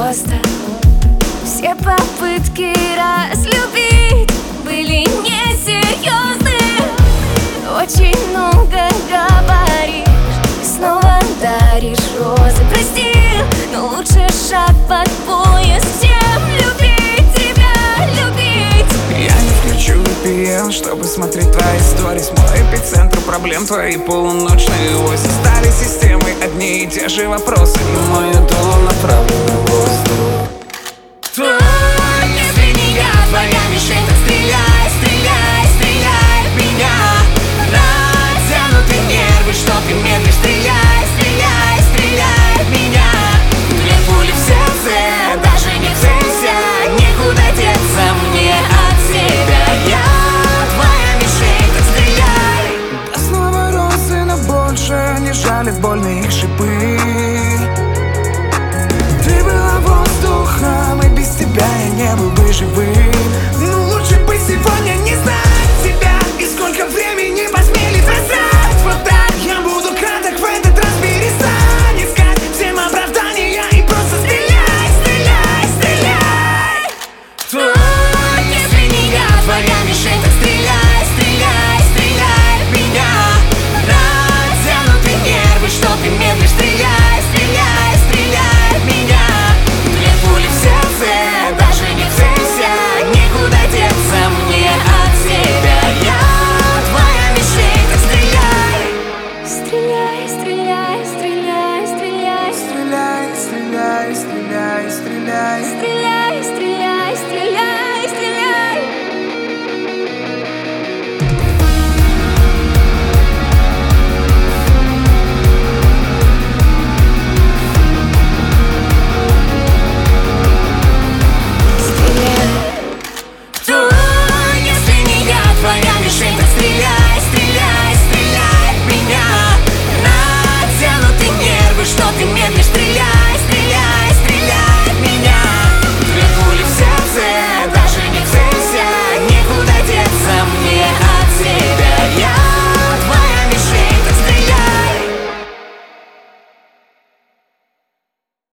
просто. Все попытки разлюбить были несерьезны. Очень много говоришь и снова даришь розы. Прости, но лучше шаг под поезд всем любить тебя, любить. Я не включу VPN, чтобы смотреть твои сторис. Мой эпицентр проблем, твои полуночные войсы стали системой одни и те же вопросы, и мое дуло направлено в воздух. Если не я твоя мишень, так стреляй, стреляй, стреляй в меня. Натянуты нервы, что ты медлишь. Стреляй, стреляй, стреляй в меня. Две пули в сердце, даже не целься. Некуда деться мне от тебя. Я твоя мишень, так стреляй. Да снова розы, но больше не жалят больно их шипы. Ты была воздухом, и без тебя я не был бы живым. Ну лучше бы сегодня не знать тебя, и сколько времени посмели бросать. Вот так я буду краток в этот раз. Перестань искать всем оправдания и просто стреляй, стреляй, стреляй. Если не я твоя мишень, так стреляй, стреляй, стреляй в меня. Натянуты нервы, что ты медлишь. Стреляй, стреляй, стреляй в меня. Две пули в сердце, даже не целься. Некуда деться мне от тебя. Я твоя мишень, так стреляй. Стреляй, стреляй, стреляй, стреляй. Стреляй, стреляй, стреляй, стреляй. Стреляй.